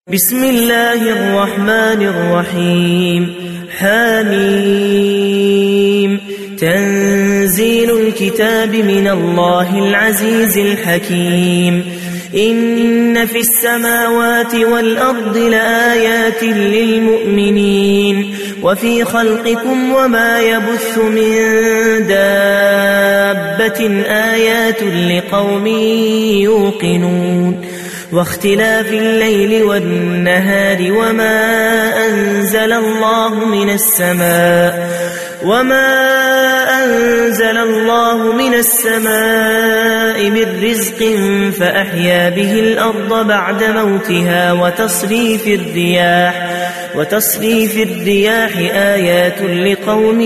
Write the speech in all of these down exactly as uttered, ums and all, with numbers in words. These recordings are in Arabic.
بسم الله الرحمن الرحيم حميم تنزيل الكتاب من الله العزيز الحكيم إن في السماوات والأرض لآيات للمؤمنين وفي خلقكم وما يبث من دابة آيات لقوم يوقنون واختلاف الليل والنهار وما أنزل الله من السماء وما أنزل الله من السماء من رزق فأحيا به الأرض بعد موتها وتصريف الرياح وتصريف الرياح آيات لقوم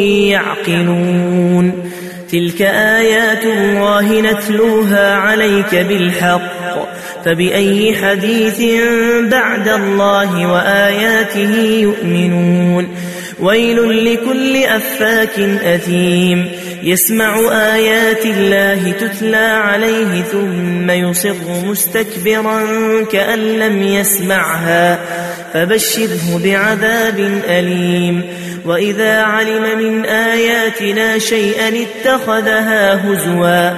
يعقلون تلك آيات الله نتلوها عليك بالحق فبأي حديث بعد الله وآياته يؤمنون ويل لكل أفاك أثيم يسمع آيات الله تتلى عليه ثم يصر مستكبرا كأن لم يسمعها فبشره بعذاب أليم وإذا علم من آياتنا شيئا اتخذها هزوا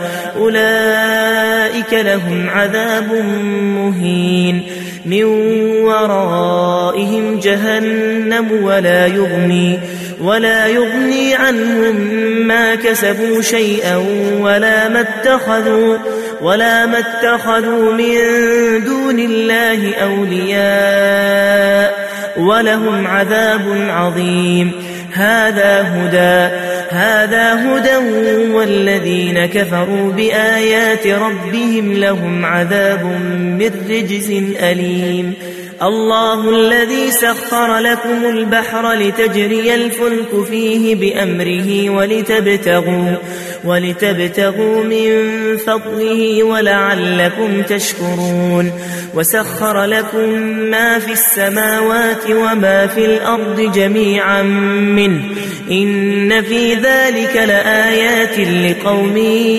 أولئك لهم عذاب مهين من ورائهم جهنم ولا يغني ولا يغني عنهم ما كسبوا شيئا ولا ما اتخذوا ولا ما اتخذوا من دون الله أولياء ولهم عذاب عظيم هذا هدى هذا هدى والذين كفروا بآيات ربهم لهم عذاب من رجز أليم الله الذي سخر لكم البحر لتجري الفلك فيه بأمره ولتبتغوا, ولتبتغوا من فضله ولعلكم تشكرون وسخر لكم ما في السماوات وما في الأرض جميعا منه إن في ذلك لآيات لقوم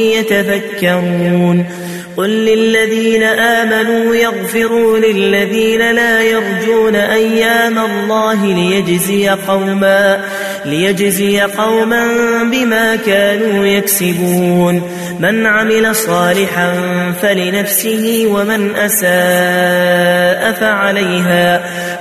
يتفكرون قل للذين آمنوا يغفروا للذين لا يرجون أيام الله ليجزي قوما, ليجزي قوما بما كانوا يكسبون من عمل صالحا فلنفسه ومن أساء فعليها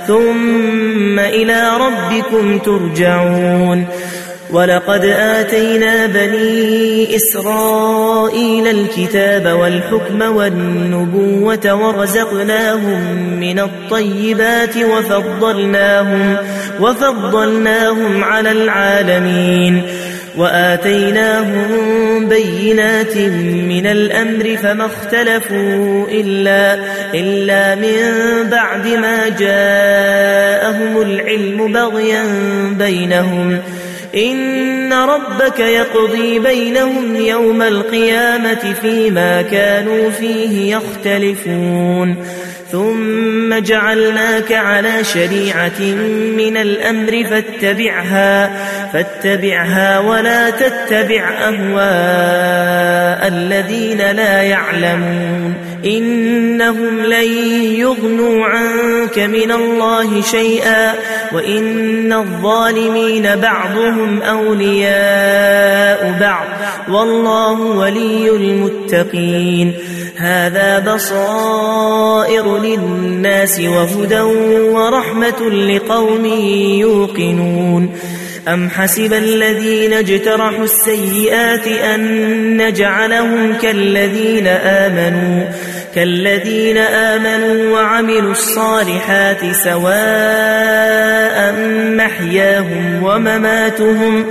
ثم إلى ربكم ترجعون ولقد آتينا بني إسرائيل الكتاب والحكم والنبوة ورزقناهم من الطيبات وفضلناهم, وفضلناهم على العالمين وآتيناهم بينات من الأمر فما اختلفوا إلا, إلا من بعد ما جاءهم العلم بغيا بينهم إن ربك يقضي بينهم يوم القيامة فيما كانوا فيه يختلفون ثم جعلناك على شريعة من الأمر فاتبعها, فاتبعها ولا تتبع أهواء الذين لا يعلمون إنهم لن يغنوا عنك من الله شيئا وإن الظالمين بعضهم أولياء بعض والله ولي المتقين هذا بصائر للناس وهدى ورحمة لقوم يوقنون أم حسب الذين اجترحوا السيئات أن نجعلهم كالذين آمنوا كالذين آمنوا وعملوا الصالحات سواء محياهم ومماتهم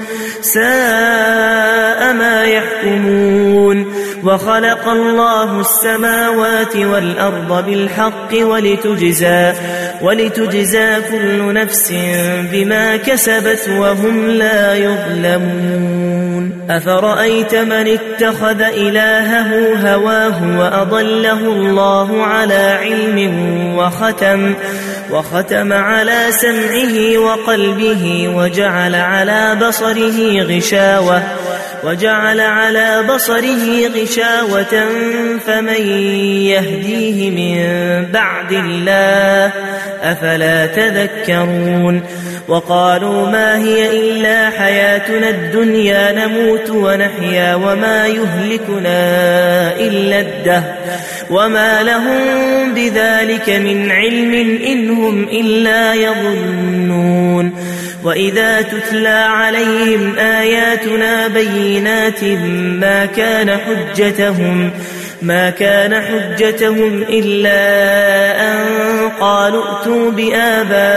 ساء ما يحكمون وخلق الله السماوات والأرض بالحق ولتجزى, ولتجزى كل نفس بما كسبت وهم لا يظلمون أفرأيت من اتخذ إلهه هواه وأضله الله على علم وختم, وختم على سمعه وقلبه وجعل على بصره غشاوة وجعل على بصره غشاوة فمن يهديه من بعد الله أفلا تذكرون وقالوا ما هي إلا حياتنا الدنيا نموت ونحيا وما يهلكنا إلا الدهر وما لهم بذلك من علم إن هم إلا يظنون وإذا تتلى عليهم آياتنا بينات ما كان حجتهم ما كان حجتهم إلا أن قالوا ائتوا بآبائنا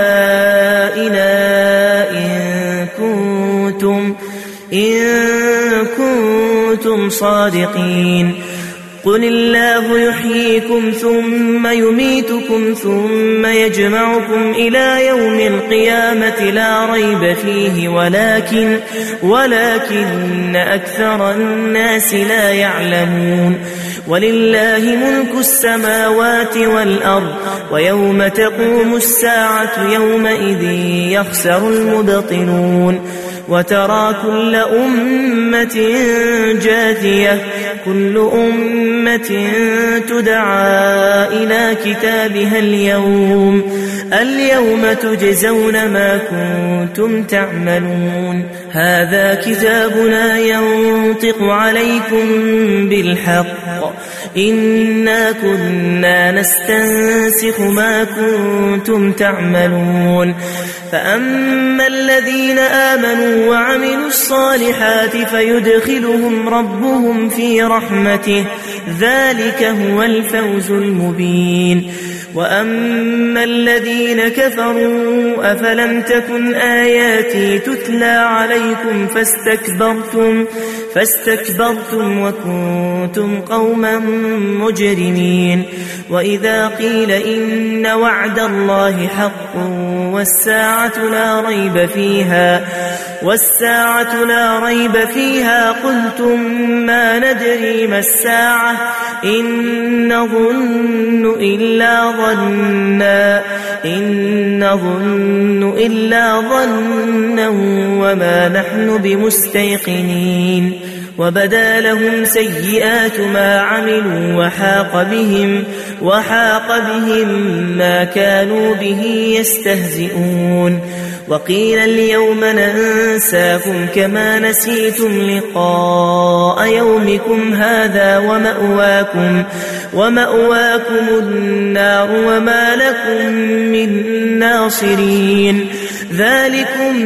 إن كنتم إن كنتم صادقين قل الله يحييكم ثم يميتكم ثم يجمعكم إلى يوم القيامة لا ريب فيه ولكن ولكن أكثر الناس لا يعلمون ولله ملك السماوات والأرض ويوم تقوم الساعة يومئذ يخسر المبطلون وترى كل أمة جاثية كل أمة تدعى إلى كتابها اليوم اليوم تجزون ما كنتم تعملون هذا كتابنا ينطق عليكم بالحق إنا كنا نستنسخ ما كنتم تعملون فأما الذين آمنوا وعملوا الصالحات فيدخلهم ربهم في رحمته ذلك هو الفوز المبين وأما الذين كفروا أفلم تكن آياتي تتلى عليكم فاستكبرتم فاستكبرتم وكنتم قوما مجرمين وإذا قيل إن وعد الله حق والساعة لا ريب فيها والساعة لا ريب فيها قلتم ما ندري ما الساعة إن نظن إلا ظنا إن نظن إلا ظنا وما نحن بمستيقنين وبدا لهم سيئات ما عملوا وحاق بهم وحاق بهم ما كانوا به يستهزئون وقيل اليوم ننساكم كما نسيتم لقاء يومكم هذا ومأواكم ومأواكم النار وما لكم من ناصرين ذلكم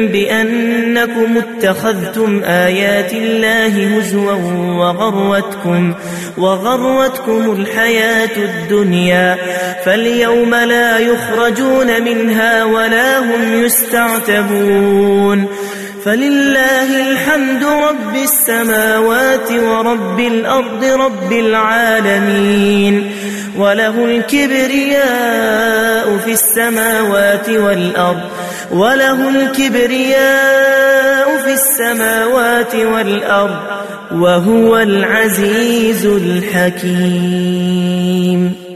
بأنكم اتخذتم آيات الله هزوا وغرتكم وغرتكم الحياة الدنيا فاليوم لا يخرجون منها ولا هم يستعتبون فلله الحمد رب السماوات ورب الأرض رب العالمين وله الكبرياء في السماوات والأرض وله الكبرياء في السماوات والأرض وهو العزيز الحكيم.